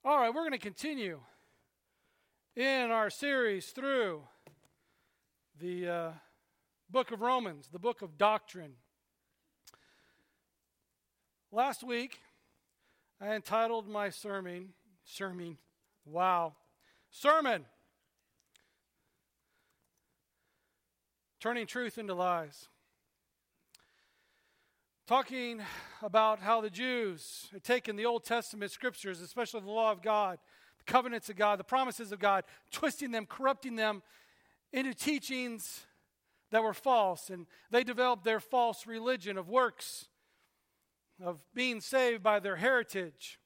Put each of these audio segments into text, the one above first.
All right, we're going to continue in our series through the book of Romans, the book of doctrine. Last week, I entitled my sermon, Turning Truth into Lies. Talking about how the Jews had taken the Old Testament scriptures, especially the law of God, the covenants of God, the promises of God, twisting them, corrupting them into teachings that were false. And they developed their false religion of works, of being saved by their heritage.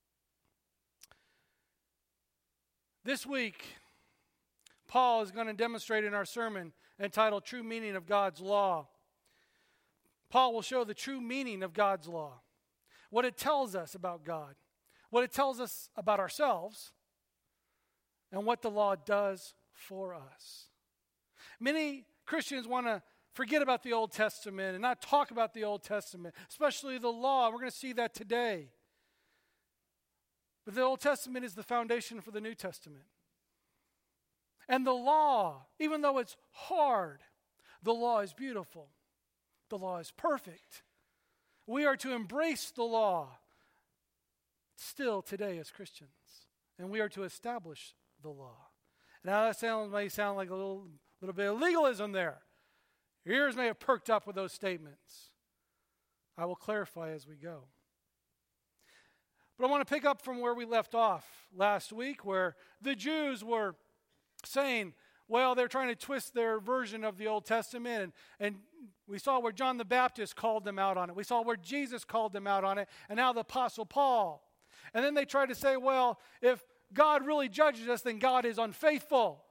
This week, Paul is going to demonstrate in our sermon entitled True Meaning of God's Law. Paul will show the true meaning of God's law, what it tells us about God, what it tells us about ourselves, and what the law does for us. Many Christians want to forget about the Old Testament and not talk about the Old Testament, especially the law. We're going to see that today. But the Old Testament is the foundation for the New Testament. And the law, even though it's hard, the law is beautiful. The law is perfect. We are to embrace the law still today as Christians. And we are to establish the law. Now that may sound like a little bit of legalism there. Your ears may have perked up with those statements. I will clarify as we go. But I want to pick up from where we left off last week, where the Jews were saying, well, they're trying to twist their version of the Old Testament, and we saw where John the Baptist called them out on it. We saw where Jesus called them out on it, and now the Apostle Paul. And then they tried to say, well, if God really judges us, then God is unfaithful.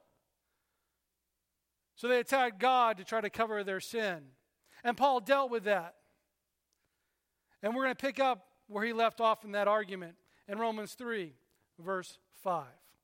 So they attacked God to try to cover their sin. And Paul dealt with that. And we're going to pick up where he left off in that argument in Romans 3, verse 5.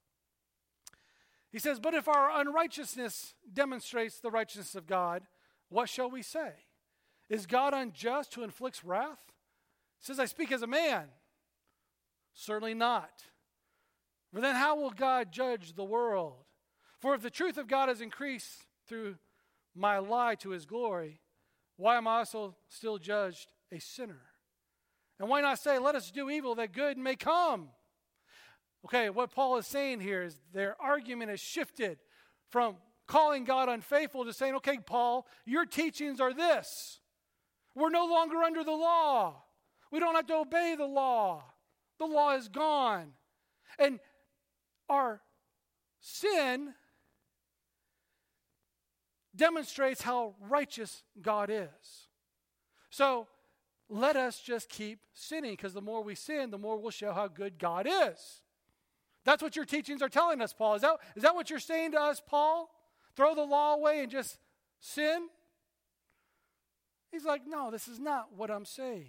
He says, but if our unrighteousness demonstrates the righteousness of God, what shall we say? Is God unjust who inflicts wrath? He says, I speak as a man. Certainly not. For then how will God judge the world? For if the truth of God has increased through my lie to his glory, why am I also still judged a sinner? And why not say, let us do evil that good may come? Okay, what Paul is saying here is their argument has shifted from calling God unfaithful to saying, okay, Paul, your teachings are this. We're no longer under the law. We don't have to obey the law. The law is gone. And our sin demonstrates how righteous God is. So let us just keep sinning, because the more we sin, the more we'll show how good God is. That's what your teachings are telling us, Paul. Is that what you're saying to us, Paul? Throw the law away and just sin? He's like, no, this is not what I'm saying.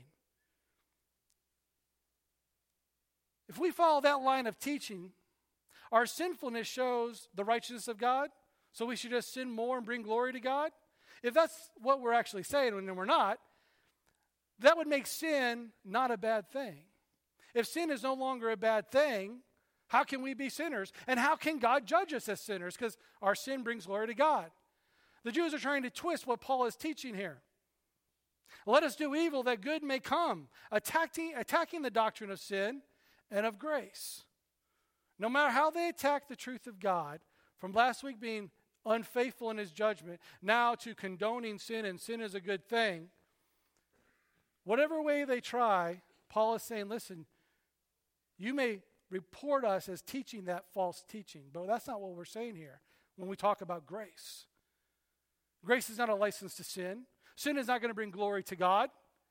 If we follow that line of teaching, our sinfulness shows the righteousness of God, so we should just sin more and bring glory to God. If that's what we're actually saying, and we're not, that would make sin not a bad thing. If sin is no longer a bad thing, how can we be sinners? And how can God judge us as sinners? Because our sin brings glory to God. The Jews are trying to twist what Paul is teaching here. Let us do evil that good may come, attacking the doctrine of sin and of grace. No matter how they attack the truth of God, from last week being unfaithful in his judgment, now to condoning sin, and sin is a good thing. Whatever way they try, Paul is saying, listen, you may report us as teaching that false teaching, but that's not what we're saying here when we talk about grace. Grace is not a license to sin. Sin is not going to bring glory to God.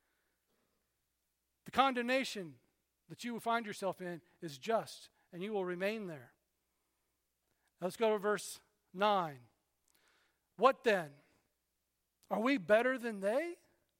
The condemnation that you will find yourself in is just, and you will remain there. Let's go to verse 9. What then? Are we better than they?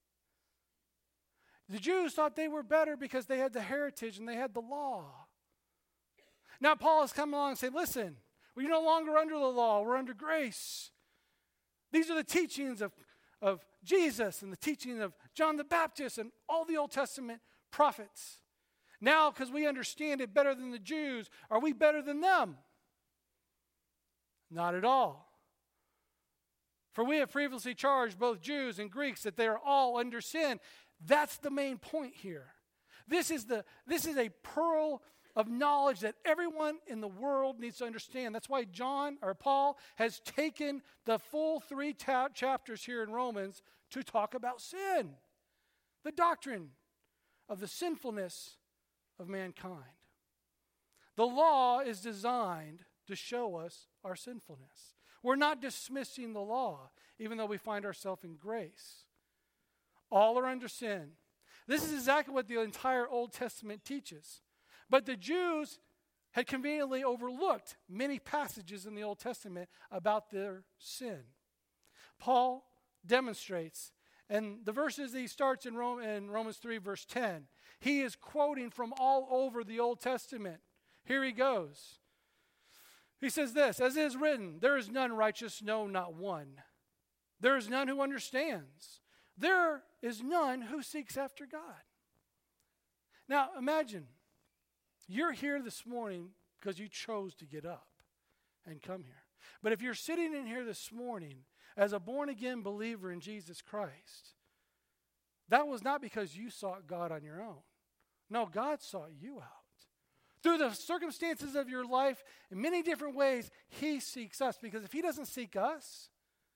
The Jews thought they were better because they had the heritage and they had the law. Now Paul has come along and said, listen, we're no longer under the law, we're under grace. These are the teachings of Jesus and the teaching of John the Baptist and all the Old Testament prophets. Now, because we understand it better than the Jews, are we better than them? Not at all. For we have previously charged both Jews and Greeks that they are all under sin. That's the main point here. This is a pearl of knowledge that everyone in the world needs to understand. That's why Paul has taken the full 3 chapters here in Romans to talk about sin, the doctrine of the sinfulness of mankind. The law is designed to show us our sinfulness. We're not dismissing the law, even though we find ourselves in grace. All are under sin. This is exactly what the entire Old Testament teaches. But the Jews had conveniently overlooked many passages in the Old Testament about their sin. Paul demonstrates, and the verses he starts in Romans 3, verse 10, he is quoting from all over the Old Testament. Here he goes. He says this, as it is written, there is none righteous, no, not one. There is none who understands. There is none who seeks after God. Now imagine, you're here this morning because you chose to get up and come here. But if you're sitting in here this morning as a born-again believer in Jesus Christ, that was not because you sought God on your own. No, God sought you out. Through the circumstances of your life, in many different ways, he seeks us. Because if he doesn't seek us,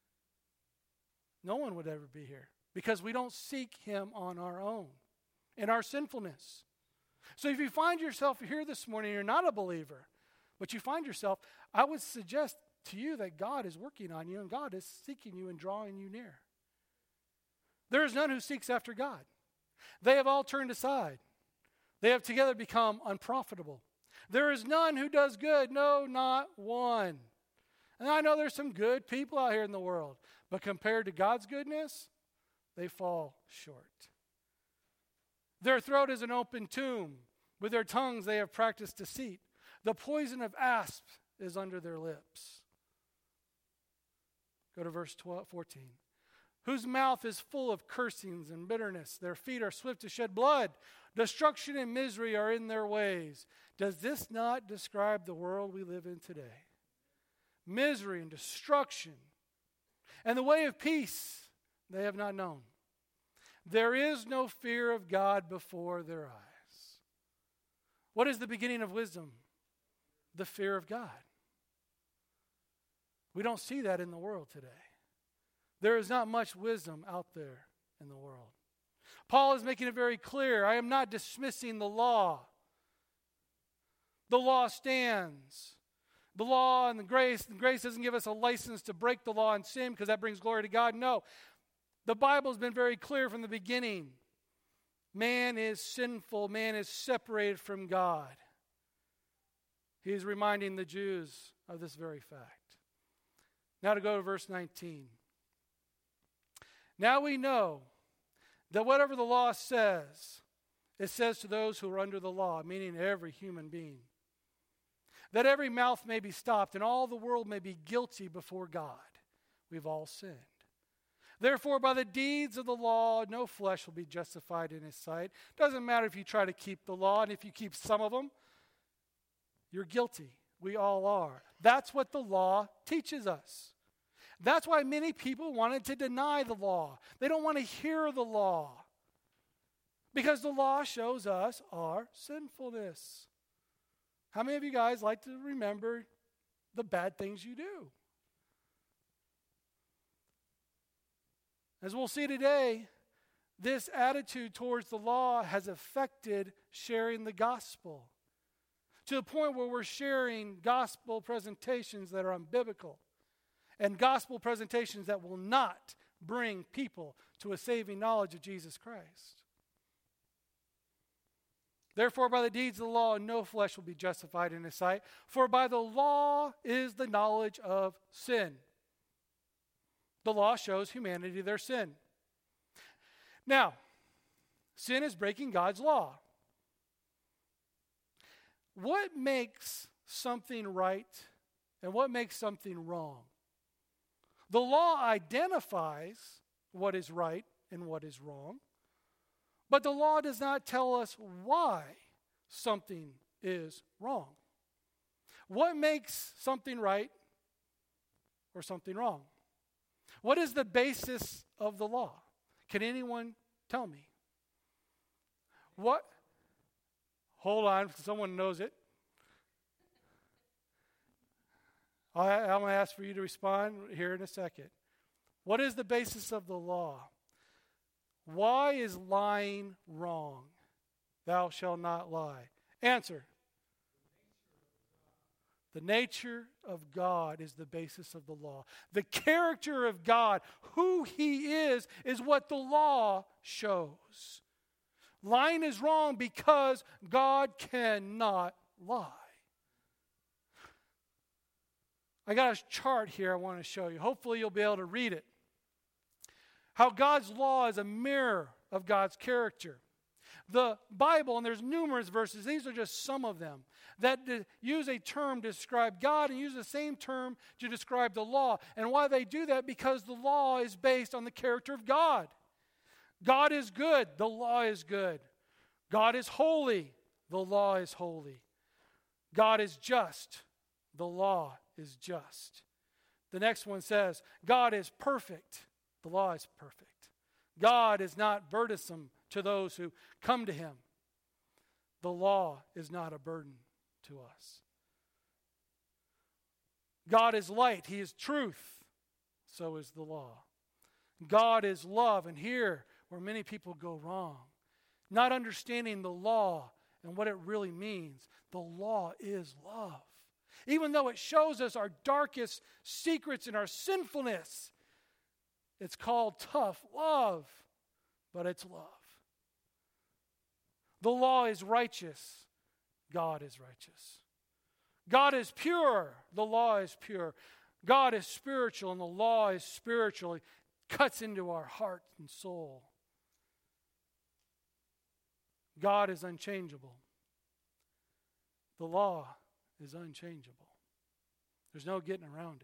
no one would ever be here. Because we don't seek him on our own, in our sinfulness. So if you find yourself here this morning, you're not a believer, but you find yourself, I would suggest to you that God is working on you and God is seeking you and drawing you near. There is none who seeks after God. They have all turned aside. They have together become unprofitable. There is none who does good, no, not one. And I know there's some good people out here in the world, but compared to God's goodness, they fall short. Their throat is an open tomb. With their tongues they have practiced deceit. The poison of asps is under their lips. Go to verse 14. Whose mouth is full of cursings and bitterness. Their feet are swift to shed blood. Destruction and misery are in their ways. Does this not describe the world we live in today? Misery and destruction. And the way of peace they have not known. There is no fear of God before their eyes. What is the beginning of wisdom? The fear of God. We don't see that in the world today. There is not much wisdom out there in the world. Paul is making it very clear. I am not dismissing the law. The law stands. The law and the grace doesn't give us a license to break the law and sin because that brings glory to God. No. The Bible has been very clear from the beginning. Man is sinful. Man is separated from God. He is reminding the Jews of this very fact. Now to go to verse 19. Now we know that whatever the law says, it says to those who are under the law, meaning every human being, that every mouth may be stopped and all the world may be guilty before God. We've all sinned. Therefore, by the deeds of the law, no flesh will be justified in his sight. Doesn't matter if you try to keep the law, and if you keep some of them, you're guilty. We all are. That's what the law teaches us. That's why many people wanted to deny the law. They don't want to hear the law. Because the law shows us our sinfulness. How many of you guys like to remember the bad things you do? As we'll see today, this attitude towards the law has affected sharing the gospel to the point where we're sharing gospel presentations that are unbiblical and gospel presentations that will not bring people to a saving knowledge of Jesus Christ. Therefore, by the deeds of the law, no flesh will be justified in his sight, for by the law is the knowledge of sin. The law shows humanity their sin. Now, sin is breaking God's law. What makes something right and what makes something wrong? The law identifies what is right and what is wrong, but the law does not tell us why something is wrong. What makes something right or something wrong? What is the basis of the law? Can anyone tell me? What? Hold on, someone knows it. I'm going to ask for you to respond here in a second. What is the basis of the law? Why is lying wrong? Thou shalt not lie. Answer. The nature of God is the basis of the law. The character of God, who He is what the law shows. Lying is wrong because God cannot lie. I got a chart here I want to show you. Hopefully you'll be able to read it. How God's law is a mirror of God's character. The Bible, and there's numerous verses, these are just some of them, that use a term to describe God and use the same term to describe the law. And why they do that? Because the law is based on the character of God. God is good, the law is good. God is holy, the law is holy. God is just, the law is just. The next one says, God is perfect, the law is perfect. God is not burdensome to those who come to Him. The law is not a burden to us. God is light, He is truth, so is the law. God is love, and here where many people go wrong, not understanding the law and what it really means. The law is love. Even though it shows us our darkest secrets and our sinfulness, it's called tough love, but it's love. The law is righteous. God is righteous. God is pure. The law is pure. God is spiritual, and the law is spiritual. It cuts into our heart and soul. God is unchangeable. The law is unchangeable. There's no getting around it.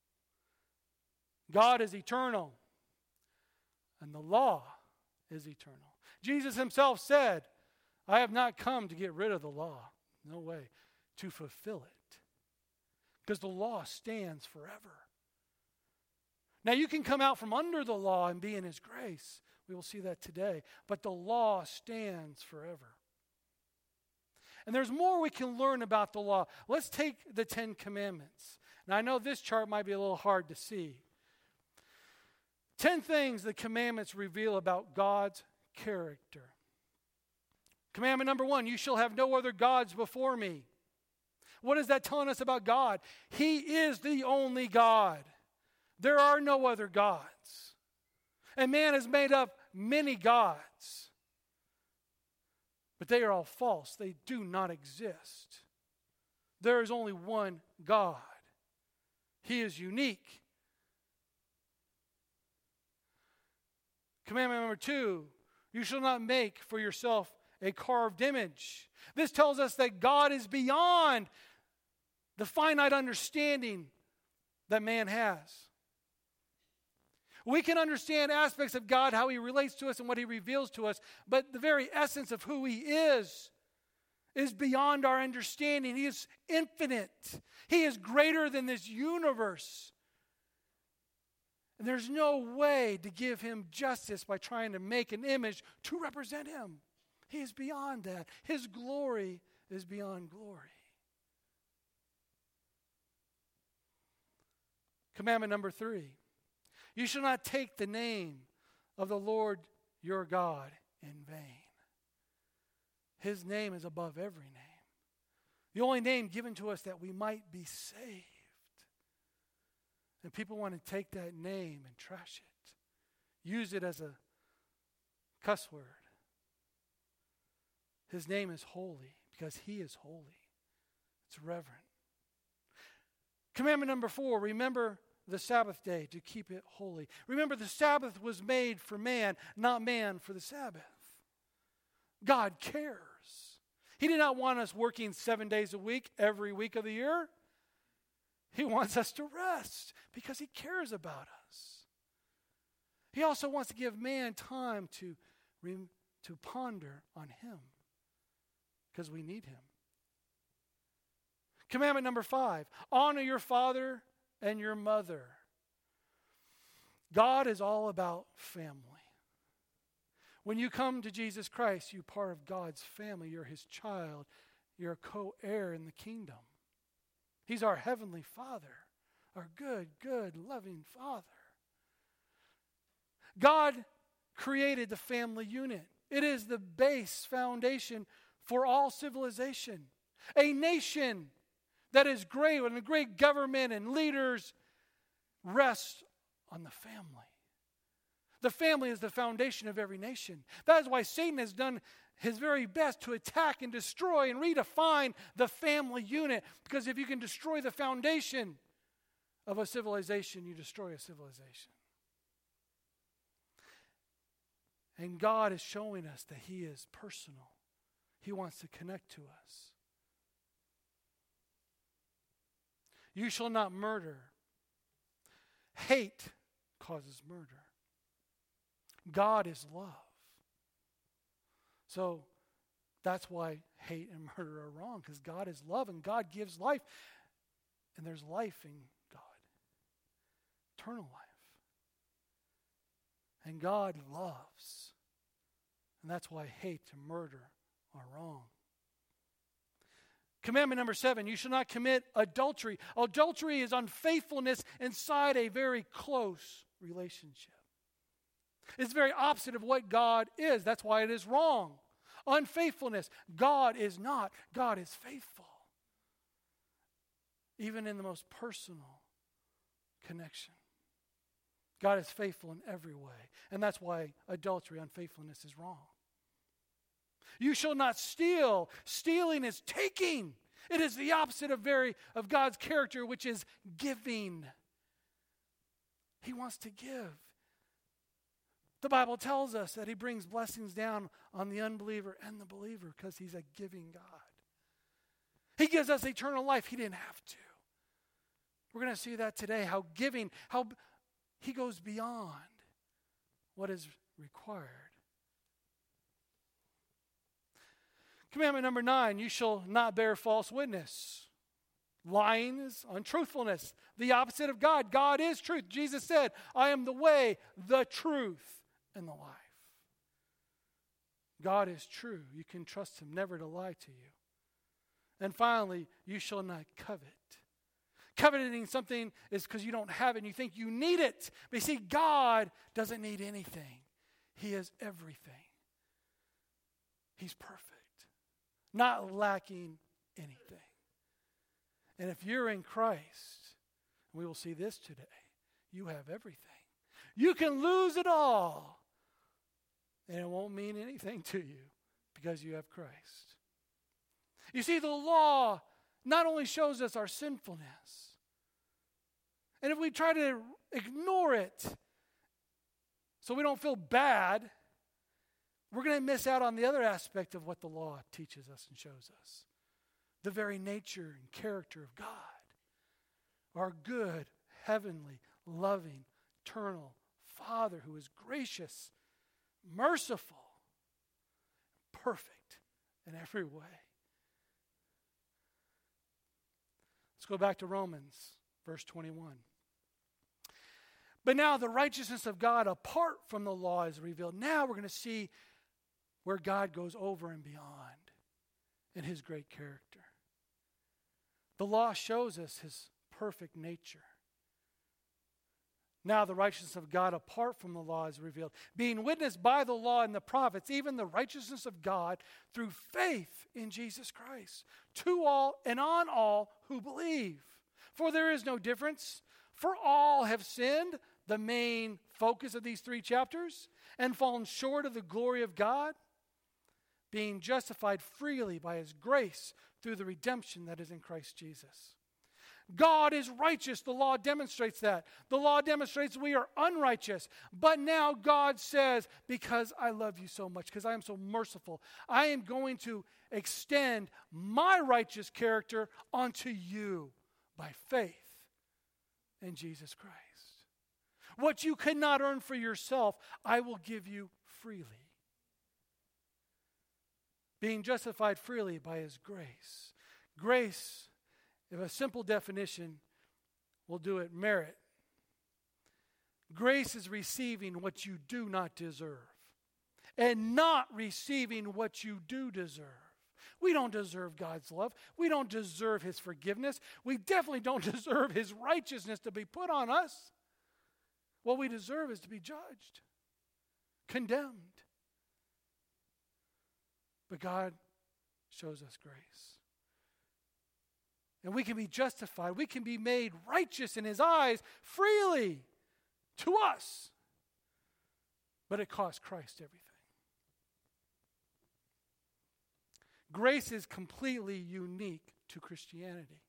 God is eternal, and the law is eternal. Jesus Himself said, I have not come to get rid of the law. No way. To fulfill it. Because the law stands forever. Now you can come out from under the law and be in His grace. We will see that today. But the law stands forever. And there's more we can learn about the law. Let's take the 10 Commandments. Now I know this chart might be a little hard to see. 10 things the commandments reveal about God's character. Commandment number 1, you shall have no other gods before me. What is that telling us about God? He is the only God. There are no other gods. And man has made up many gods. But they are all false. They do not exist. There is only one God. He is unique. Commandment number 2, you shall not make for yourself a carved image. This tells us that God is beyond the finite understanding that man has. We can understand aspects of God, how He relates to us and what He reveals to us, but the very essence of who He is beyond our understanding. He is infinite. He is greater than this universe. And there's no way to give Him justice by trying to make an image to represent Him. He is beyond that. His glory is beyond glory. Commandment number 3. You shall not take the name of the Lord your God in vain. His name is above every name. The only name given to us that we might be saved. And people want to take that name and trash it. Use it as a cuss word. His name is holy because He is holy. It's reverent. Commandment number 4, remember the Sabbath day to keep it holy. Remember, the Sabbath was made for man, not man for the Sabbath. God cares. He did not want us working 7 days a week, every week of the year. He wants us to rest because He cares about us. He also wants to give man time to ponder on Him because we need him. Commandment number 5, honor your father and your mother. God is all about family. When you come to Jesus Christ, you're part of God's family. You're his child. You're a co-heir in the kingdom. He's our heavenly Father, our good, loving Father. God created the family unit. It is the base foundation for all civilization. A nation that is great, and a great government and leaders rest on the family. The family is the foundation of every nation. That is why Satan has done his very best to attack and destroy and redefine the family unit. Because if you can destroy the foundation of a civilization, you destroy a civilization. And God is showing us that he is personal. He wants to connect to us. You shall not murder. Hate causes murder. God is love. So that's why hate and murder are wrong, because God is love and God gives life. And there's life in God. Eternal life. And God loves. And that's why hate and murder are wrong. Commandment number 7, you shall not commit adultery. Adultery is unfaithfulness inside a very close relationship. It's the very opposite of what God is. That's why it is wrong. Unfaithfulness. God is not. God is faithful. Even in the most personal connection. God is faithful in every way. And that's why adultery, unfaithfulness is wrong. You shall not steal. Stealing is taking. It is the opposite of God's character, which is giving. He wants to give. The Bible tells us that he brings blessings down on the unbeliever and the believer because he's a giving God. He gives us eternal life. He didn't have to. We're going to see that today, how giving, how he goes beyond what is required. Commandment number 9, you shall not bear false witness. Lying is untruthfulness, the opposite of God. God is truth. Jesus said, I am the way, the truth, and the life. God is true. You can trust him never to lie to you. And finally, you shall not covet. Coveting something is because you don't have it and you think you need it. But you see, God doesn't need anything. He is everything. He's perfect. Not lacking anything. And if you're in Christ, we will see this today, you have everything. You can lose it all, and it won't mean anything to you because you have Christ. You see, the law not only shows us our sinfulness, and if we try to ignore it so we don't feel bad, we're going to miss out on the other aspect of what the law teaches us and shows us. The very nature and character of God. Our good, heavenly, loving, eternal Father who is gracious, merciful, perfect in every way. Let's go back to Romans, verse 21. But now the righteousness of God apart from the law is revealed. Now we're going to see where God goes over and beyond in his great character. The law shows us his perfect nature. Now the righteousness of God apart from the law is revealed, being witnessed by the law and the prophets, even the righteousness of God through faith in Jesus Christ, to all and on all who believe. For there is no difference, for all have sinned, the main focus of these 3 chapters, and fallen short of the glory of God, being justified freely by his grace through the redemption that is in Christ Jesus. God is righteous. The law demonstrates that. The law demonstrates we are unrighteous. But now God says, because I love you so much, because I am so merciful, I am going to extend my righteous character onto you by faith in Jesus Christ. What you could not earn for yourself, I will give you freely. being justified freely by his grace. Grace, if a simple definition will do it, merit. Grace is receiving what you do not deserve and not receiving what you do deserve. We don't deserve God's love. We don't deserve his forgiveness. We definitely don't deserve his righteousness to be put on us. What we deserve is to be judged, condemned. But God shows us grace. And we can be justified. We can be made righteous in his eyes freely to us. But it cost Christ everything. Grace is completely unique to Christianity.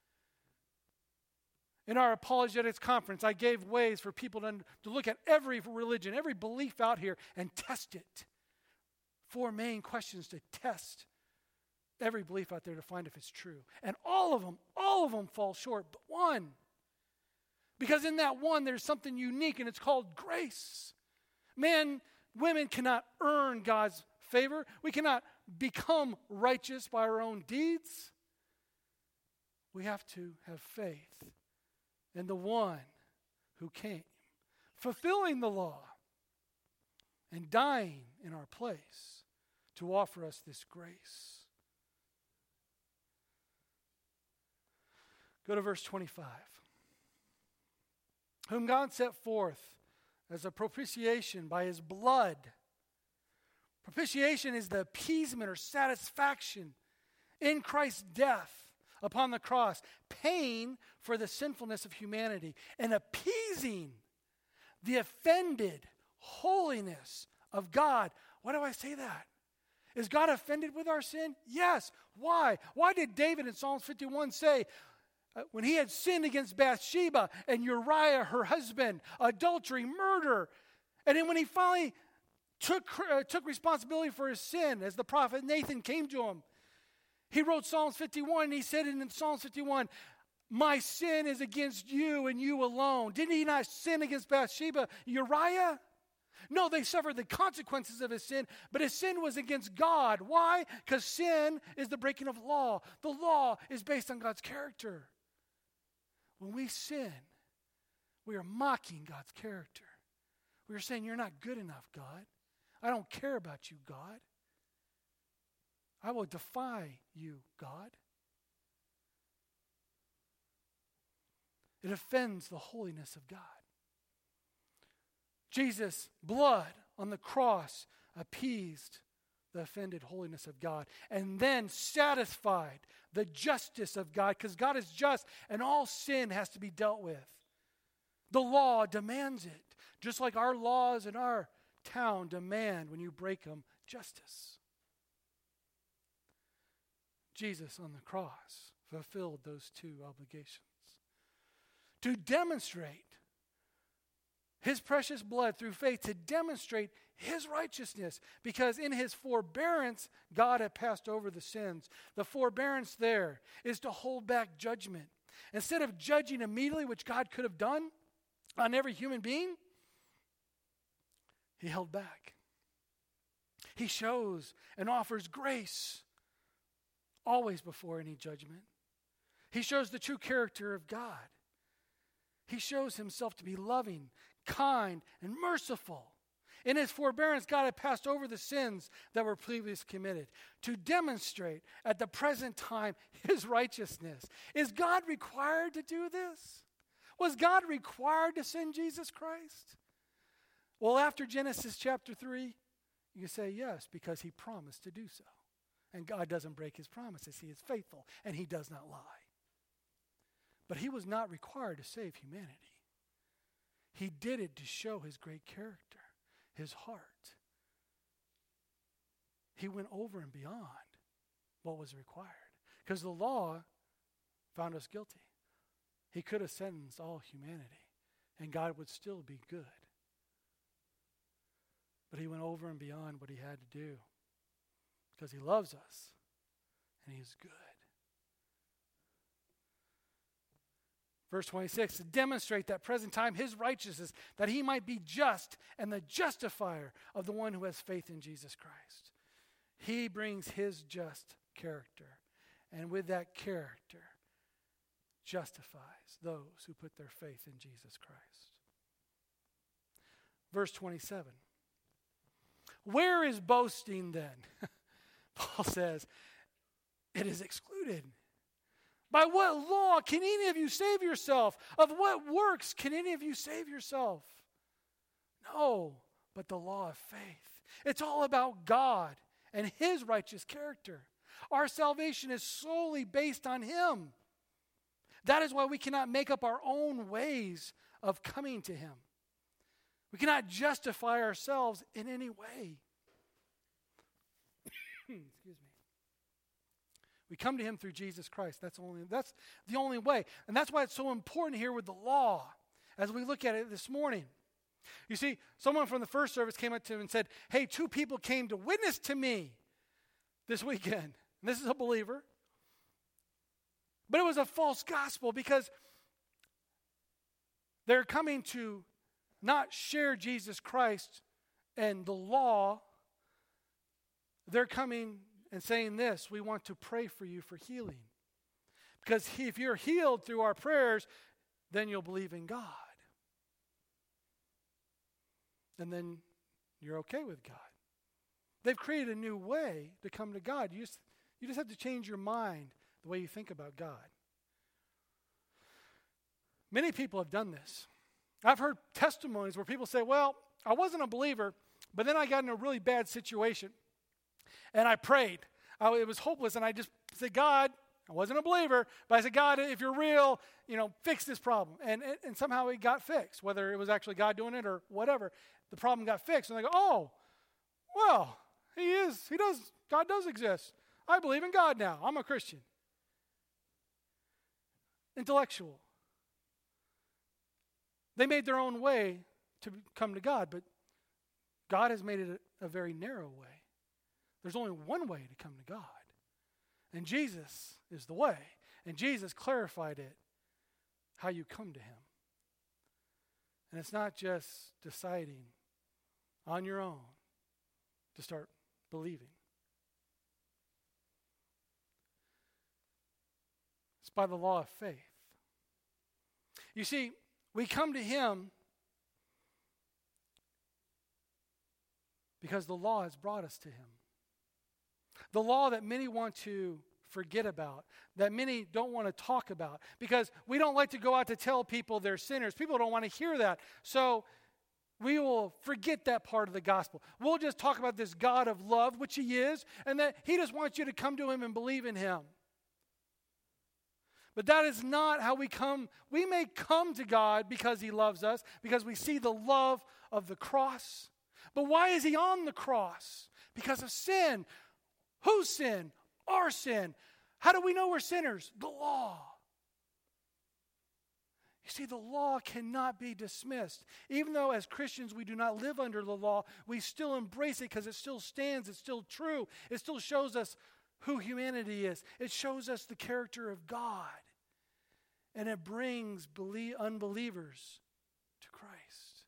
In our apologetics conference, I gave ways for people to look at every religion, every belief out here, and test it. 4 main questions to test every belief out there to find if it's true. And all of them fall short, but one. Because in that one, there's something unique, and it's called grace. Women cannot earn God's favor. We cannot become righteous by our own deeds. We have to have faith in the one who came, fulfilling the law and dying in our place to offer us this grace. Go to verse 25. Whom God set forth as a propitiation by his blood. Propitiation is the appeasement or satisfaction in Christ's death upon the cross, paying for the sinfulness of humanity and appeasing the offended holiness of God. Why do I say that? Is God offended with our sin? Yes. Why? Why did David in Psalms 51 say, when he had sinned against Bathsheba and Uriah, her husband, adultery, murder, and then when he finally took responsibility for his sin, as the prophet Nathan came to him, he wrote Psalms 51, and he said in Psalms 51, my sin is against you and you alone. Didn't he not sin against Bathsheba, Uriah? No, they suffered the consequences of his sin, but his sin was against God. Why? Because sin is the breaking of law. The law is based on God's character. When we sin, we are mocking God's character. We are saying, you're not good enough, God. I don't care about you, God. I will defy you, God. It offends the holiness of God. Jesus' blood on the cross appeased the offended holiness of God and then satisfied the justice of God, because God is just and all sin has to be dealt with. The law demands it, just like our laws in our town demand, when you break them, justice. Jesus on the cross fulfilled those 2 obligations. To demonstrate his precious blood through faith, to demonstrate his righteousness, because in his forbearance, God had passed over the sins. The forbearance there is to hold back judgment. Instead of judging immediately, which God could have done on every human being, he held back. He shows and offers grace always before any judgment. He shows the true character of God. He shows himself to be loving, kind, and merciful. In his forbearance, God had passed over the sins that were previously committed to demonstrate at the present time his righteousness. Is God required to do this? Was God required to send Jesus Christ? Well, after Genesis chapter 3, you say yes, because he promised to do so. And God doesn't break his promises. He is faithful, and he does not lie. But he was not required to save humanity. He did it to show his great character, his heart. He went over and beyond what was required, because the law found us guilty. He could have sentenced all humanity, and God would still be good. But he went over and beyond what he had to do, because he loves us, and he is good. Verse 26, to demonstrate that present time his righteousness, that he might be just and the justifier of the one who has faith in Jesus Christ. He brings his just character. And with that character, justifies those who put their faith in Jesus Christ. Verse 27. Where is boasting then? Paul says, it is excluded. By what law can any of you save yourself? Of what works can any of you save yourself? No, but the law of faith. It's all about God and his righteous character. Our salvation is solely based on him. That is why we cannot make up our own ways of coming to him. We cannot justify ourselves in any way. Excuse me. We come to him through Jesus Christ. That's the only way. And that's why it's so important here with the law as we look at it this morning. You see, someone from the first service came up to him and said, hey, 2 people came to witness to me this weekend. And this is a believer. But it was a false gospel because they're coming to not share Jesus Christ and the law. They're coming and saying this: we want to pray for you for healing. Because if you're healed through our prayers, then you'll believe in God. And then you're okay with God. They've created a new way to come to God. You just have to change your mind, the way you think about God. Many people have done this. I've heard testimonies where people say, well, I wasn't a believer, but then I got in a really bad situation. And I prayed. It was hopeless. And I just said, God, I wasn't a believer, but I said, God, if you're real, fix this problem. And somehow it got fixed, whether it was actually God doing it or whatever. The problem got fixed. And they go, oh, well, God does exist. I believe in God now. I'm a Christian. Intellectual. They made their own way to come to God, but God has made it a very narrow way. There's only one way to come to God. And Jesus is the way. And Jesus clarified it, how you come to him. And it's not just deciding on your own to start believing. It's by the law of faith. You see, we come to him because the law has brought us to him. The law that many want to forget about, that many don't want to talk about, because we don't like to go out to tell people they're sinners. People don't want to hear that. So we will forget that part of the gospel. We'll just talk about this God of love, which he is, and that he just wants you to come to him and believe in him. But that is not how we come. We may come to God because he loves us, because we see the love of the cross. But why is he on the cross? Because of sin. Whose sin? Our sin. How do we know we're sinners? The law. You see, the law cannot be dismissed. Even though as Christians we do not live under the law, we still embrace it because it still stands, it's still true. It still shows us who humanity is. It shows us the character of God. And it brings unbelievers to Christ.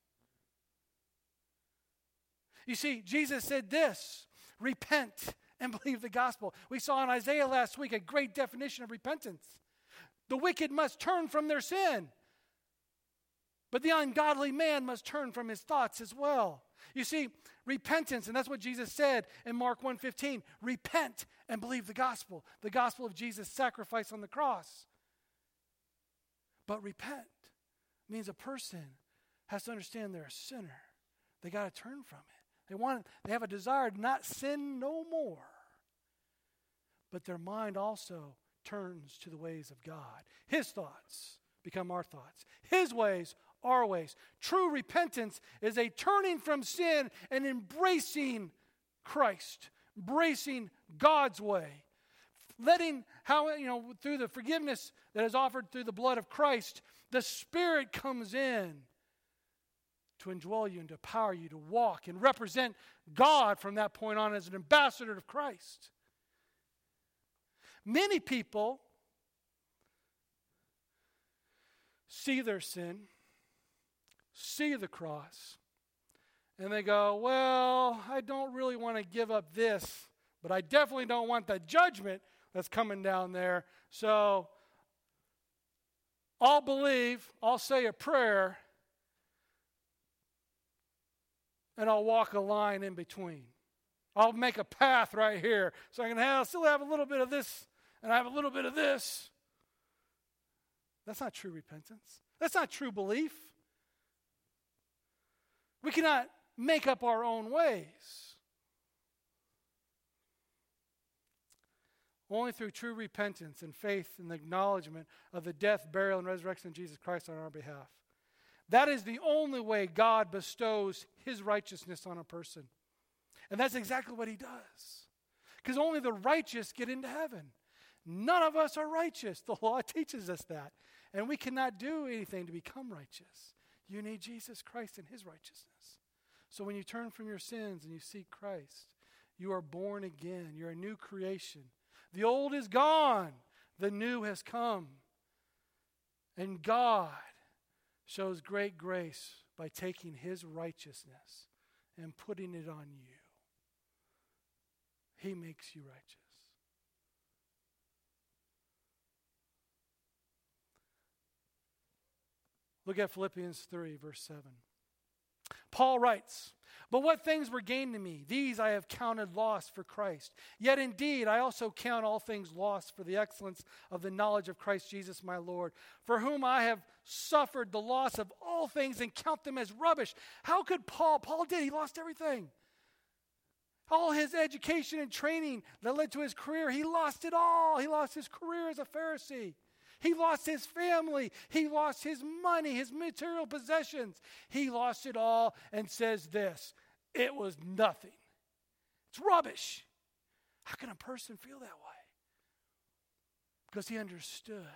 You see, Jesus said this: repent and believe the gospel. We saw in Isaiah last week a great definition of repentance. The wicked must turn from their sin, but the ungodly man must turn from his thoughts as well. You see, repentance, and that's what Jesus said in Mark 1:15, repent and believe the gospel of Jesus' sacrifice on the cross. But repent means a person has to understand they're a sinner. They got to turn from it. They have a desire to not sin no more. But their mind also turns to the ways of God. His thoughts become our thoughts. His ways, our ways. True repentance is a turning from sin and embracing Christ, embracing God's way. Letting through the forgiveness that is offered through the blood of Christ, the Spirit comes in to indwell you and to empower you to walk and represent God from that point on as an ambassador of Christ. Many people see their sin, see the cross, and they go, well, I don't really want to give up this, But I definitely don't want the judgment that's coming down there. So I'll believe, I'll say a prayer, and I'll walk a line in between. I'll make a path right here. So I can still have a little bit of this, and I have a little bit of this. That's not true repentance. That's not true belief. We cannot make up our own ways. Only through true repentance and faith and the acknowledgement of the death, burial, and resurrection of Jesus Christ on our behalf. That is the only way God bestows his righteousness on a person. And that's exactly what he does. Because only the righteous get into heaven. None of us are righteous. The law teaches us that. And we cannot do anything to become righteous. You need Jesus Christ and his righteousness. So when you turn from your sins and you seek Christ, you are born again. You're a new creation. The old is gone. The new has come. And God shows great grace by taking his righteousness and putting it on you. He makes you righteous. Look at Philippians 3, verse 7. Paul writes, "But what things were gained to me, these I have counted loss for Christ. Yet indeed I also count all things lost for the excellence of the knowledge of Christ Jesus my Lord, for whom I have suffered the loss of all things and count them as rubbish." How could Paul did, he lost everything. All his education and training that led to his career, he lost it all. He lost his career as a Pharisee. He lost his family. He lost his money, his material possessions. He lost it all and says this, it was nothing. It's rubbish. How can a person feel that way? Because he understood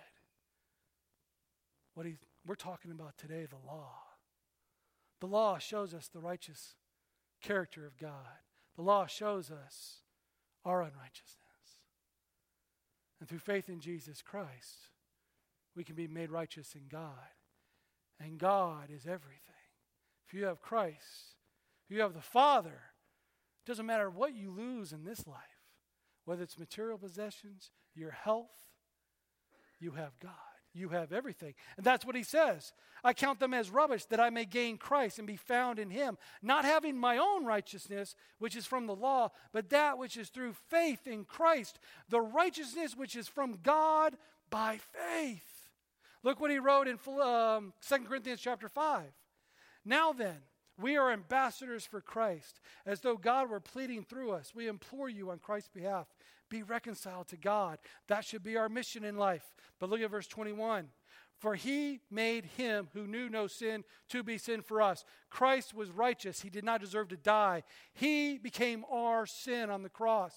what we're talking about today, the law. The law shows us the righteous character of God. The law shows us our unrighteousness. And through faith in Jesus Christ, we can be made righteous in God. And God is everything. If you have Christ, if you have the Father, it doesn't matter what you lose in this life, whether it's material possessions, your health, you have God. You have everything. And that's what he says. I count them as rubbish that I may gain Christ and be found in him, not having my own righteousness, which is from the law, but that which is through faith in Christ, the righteousness which is from God by faith. Look what he wrote in 2 Corinthians chapter 5. Now then, we are ambassadors for Christ, as though God were pleading through us. We implore you on Christ's behalf, be reconciled to God. That should be our mission in life. But look at verse 21. For he made him who knew no sin to be sin for us. Christ was righteous. He did not deserve to die. He became our sin on the cross.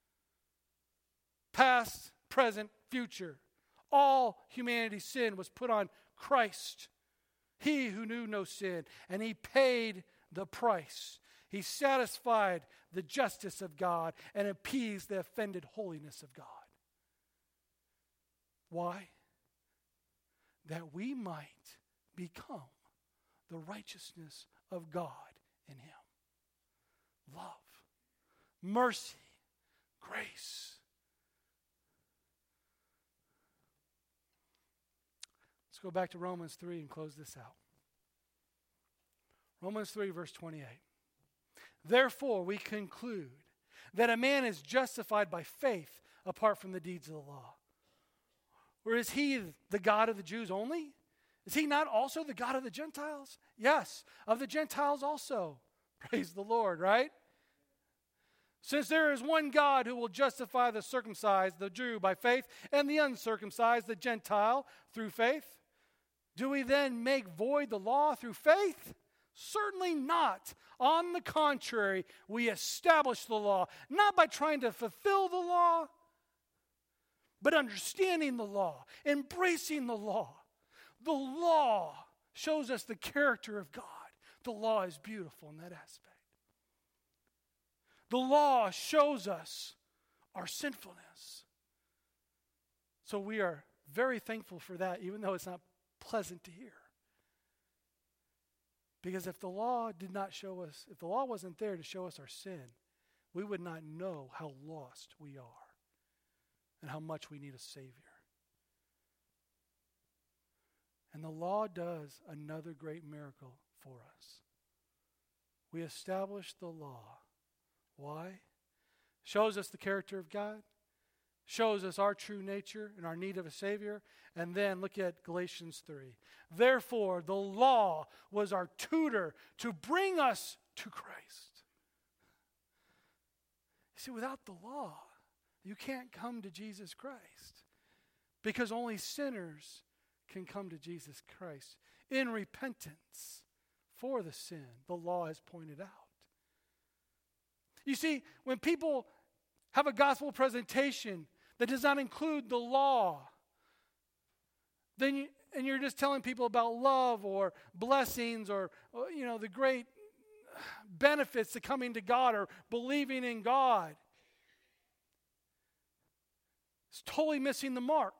Past, present, future. All humanity's sin was put on Christ. He who knew no sin. And he paid the price. He satisfied the justice of God and appeased the offended holiness of God. Why? That we might become the righteousness of God in him. Love, mercy, grace. Let's go back to Romans 3 and close this out. Romans 3, verse 28. Therefore, we conclude that a man is justified by faith apart from the deeds of the law. Or is he the God of the Jews only? Is he not also the God of the Gentiles? Yes, of the Gentiles also. Praise the Lord, right? Since there is one God who will justify the circumcised, the Jew, by faith, and the uncircumcised, the Gentile, through faith, do we then make void the law through faith? Certainly not. On the contrary, we establish the law, not by trying to fulfill the law, but understanding the law, embracing the law. The law shows us the character of God. The law is beautiful in that aspect. The law shows us our sinfulness. So we are very thankful for that, even though it's not pleasant to hear. Because if the law did not show us, if the law wasn't there to show us our sin, we would not know how lost we are and how much we need a Savior. And the law does another great miracle for us. We establish the law. Why? Shows us the character of God, shows us our true nature and our need of a Savior. And then look at Galatians 3. Therefore, the law was our tutor to bring us to Christ. See, without the law, you can't come to Jesus Christ, because only sinners can come to Jesus Christ in repentance for the sin the law has pointed out. You see, when people have a gospel presentation that does not include the law, then you're just telling people about love or blessings or the great benefits to coming to God or believing in God. It's totally missing the mark.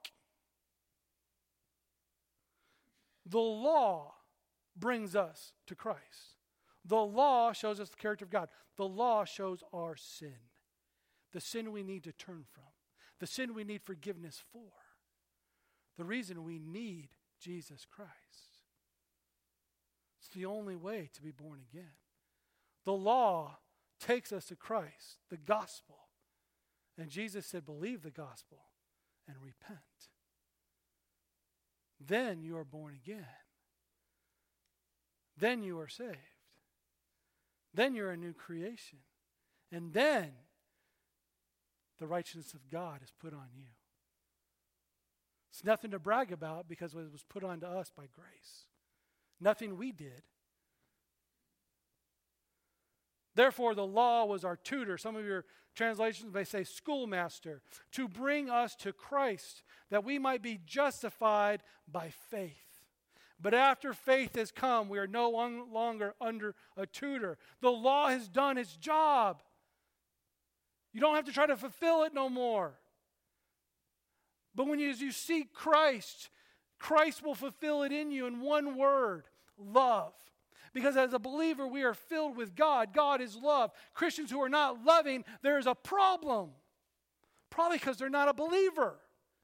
The law brings us to Christ. The law shows us the character of God. The law shows our sin. The sin we need to turn from. The sin we need forgiveness for. The reason we need Jesus Christ. It's the only way to be born again. The law takes us to Christ, the gospel. And Jesus said, believe the gospel and repent. Then you are born again. Then you are saved. Then you're a new creation. And then the righteousness of God is put on you. It's nothing to brag about because it was put onto us by grace. Nothing we did. Therefore, the law was our tutor. Some of your translations may say schoolmaster, to bring us to Christ, that we might be justified by faith. But after faith has come, we are no longer under a tutor. The law has done its job. You don't have to try to fulfill it no more. But as you seek Christ, Christ will fulfill it in you in one word, love. Because as a believer, we are filled with God. God is love. Christians who are not loving, there is a problem. Probably because they're not a believer.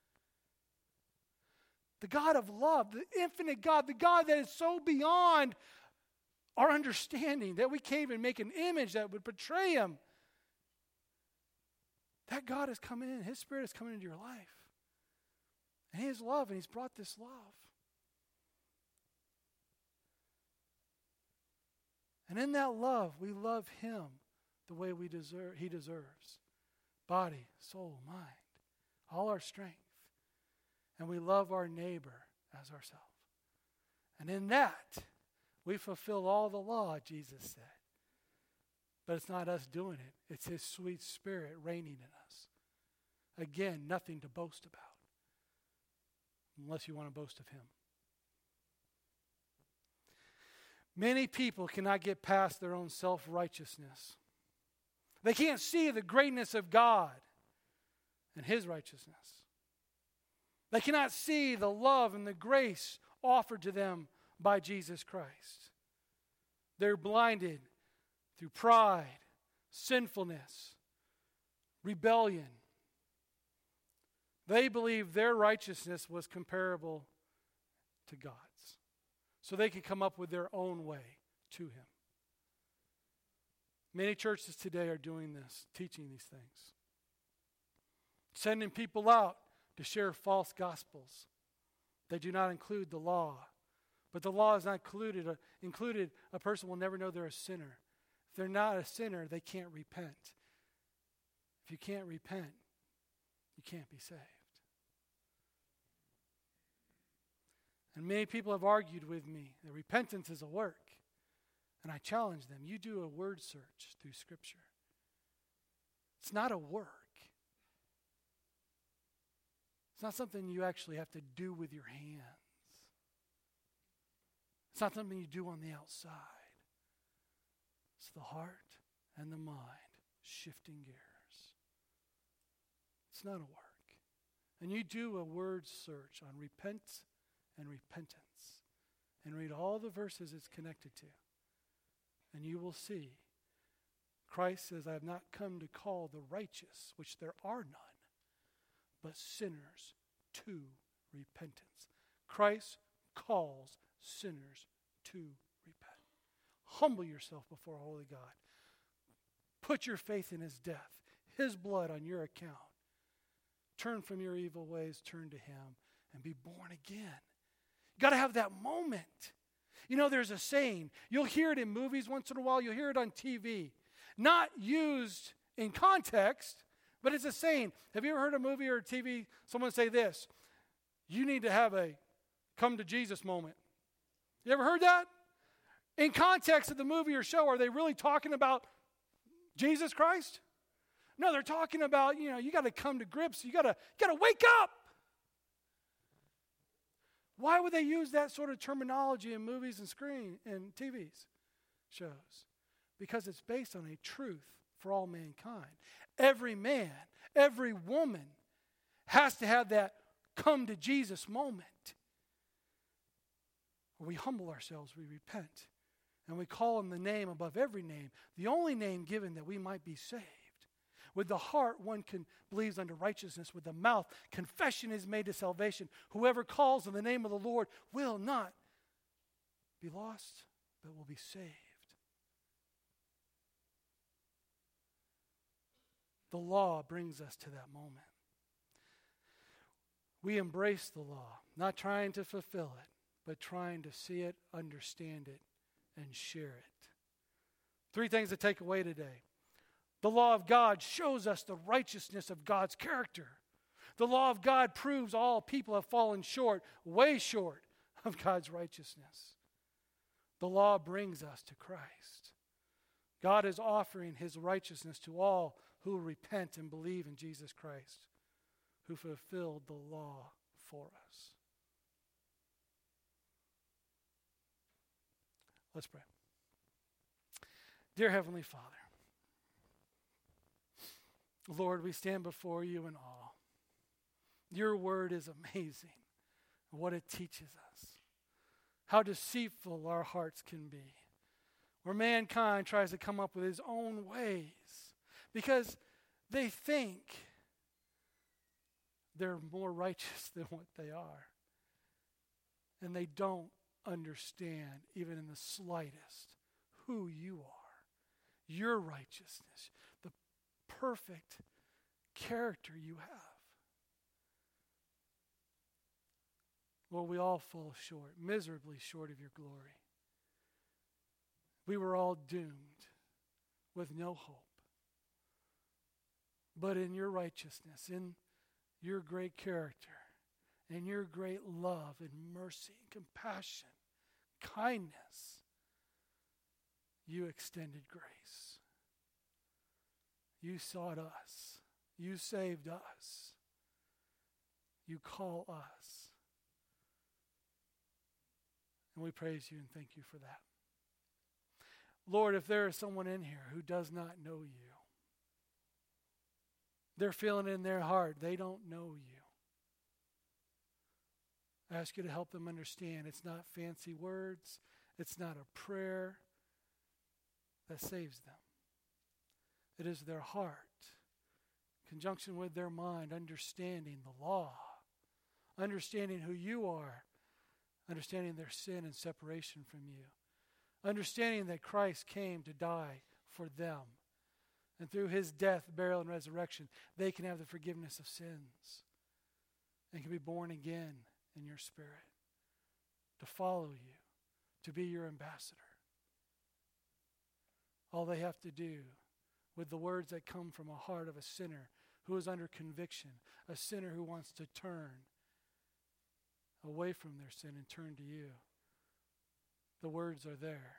The God of love, the infinite God, the God that is so beyond our understanding that we can't even make an image that would portray Him. That God is coming in. His Spirit is coming into your life. And His love, and He's brought this love. And in that love, we love Him the way He deserves. Body, soul, mind, all our strength. And we love our neighbor as ourselves. And in that, we fulfill all the law, Jesus said. But it's not us doing it. It's His sweet Spirit reigning in us. Again, nothing to boast about. Unless you want to boast of Him. Many people cannot get past their own self-righteousness. They can't see the greatness of God and His righteousness. They cannot see the love and the grace offered to them by Jesus Christ. They're blinded through pride, sinfulness, rebellion. They believe their righteousness was comparable to God's. So they could come up with their own way to Him. Many churches today are doing this, teaching these things. Sending people out to share false gospels. They do not include the law. But the law is not included. A person will never know they're a sinner. If they're not a sinner, they can't repent. If you can't repent, you can't be saved. And many people have argued with me that repentance is a work. And I challenge them. You do a word search through Scripture. It's not a work. It's not something you actually have to do with your hands. It's not something you do on the outside. It's the heart and the mind shifting gears. It's not a work. And you do a word search on repent and repentance and read all the verses it's connected to. And you will see Christ says, I have not come to call the righteous, which there are none, but sinners to repentance. Christ calls sinners to repent. Humble yourself before a holy God. Put your faith in his death, his blood on your account. Turn from your evil ways, turn to him, and be born again. You got to have that moment. You know, there's a saying. You'll hear it in movies once in a while. You'll hear it on TV. Not used in context, but it's a saying. Have you ever heard a movie or TV, someone say this? You need to have a come to Jesus moment. You ever heard that? In context of the movie or show, are they really talking about Jesus Christ? No, they're talking about, you got to come to grips. You got to wake up. Why would they use that sort of terminology in movies and TV shows? Because it's based on a truth for all mankind. Every man, every woman has to have that come to Jesus moment. We humble ourselves, we repent, and we call on the name above every name, the only name given that we might be saved. With the heart, one believes unto righteousness. With the mouth, confession is made to salvation. Whoever calls on the name of the Lord will not be lost, but will be saved. The law brings us to that moment. We embrace the law, not trying to fulfill it, but trying to see it, understand it, and share it. 3 things to take away today. The law of God shows us the righteousness of God's character. The law of God proves all people have fallen short, way short of God's righteousness. The law brings us to Christ. God is offering his righteousness to all who repent and believe in Jesus Christ, who fulfilled the law for us. Let's pray. Dear Heavenly Father, Lord, we stand before you in awe. Your word is amazing, what it teaches us, how deceitful our hearts can be, where mankind tries to come up with his own ways because they think they're more righteous than what they are. And they don't understand, even in the slightest, who you are, your righteousness, the perfect character you have. Lord, we all fall short, miserably short of your glory. We were all doomed with no hope. But in your righteousness, in your great character, and your great love and mercy and compassion, kindness, you extended grace. You sought us. You saved us. You call us. And we praise you and thank you for that. Lord, if there is someone in here who does not know you, they're feeling in their heart they don't know you. I ask you to help them understand it's not fancy words, it's not a prayer that saves them. It is their heart, in conjunction with their mind, understanding the law, understanding who you are, understanding their sin and separation from you, understanding that Christ came to die for them. And through his death, burial, and resurrection, they can have the forgiveness of sins and can be born again in your spirit, to follow you, to be your ambassador. All they have to do with the words that come from a heart of a sinner who is under conviction, a sinner who wants to turn away from their sin and turn to you. The words are there.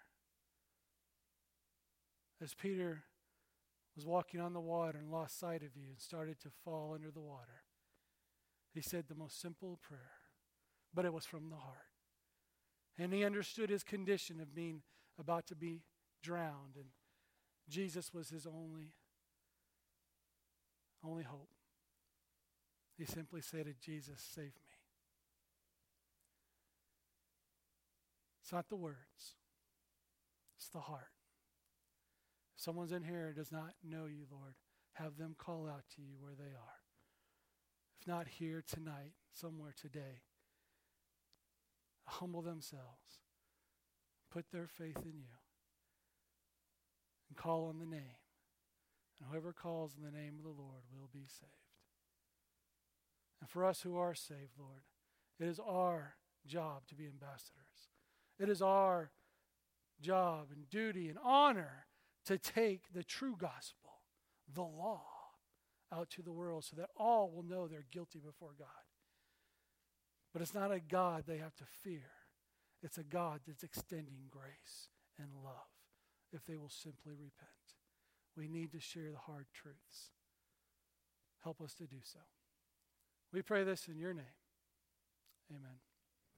As Peter was walking on the water and lost sight of you and started to fall under the water, he said the most simple prayer, but it was from the heart. And he understood his condition of being about to be drowned, and Jesus was his only hope. He simply said to Jesus, save me. It's not the words, it's the heart. If someone's in here who does not know you, Lord, have them call out to you where they are. If not here tonight, somewhere today, humble themselves, put their faith in you, and call on the name. And whoever calls in the name of the Lord will be saved. And for us who are saved, Lord, it is our job to be ambassadors. It is our job and duty and honor to take the true gospel, the law, out to the world so that all will know they're guilty before God. But it's not a God they have to fear. It's a God that's extending grace and love if they will simply repent. We need to share the hard truths. Help us to do so. We pray this in your name. Amen.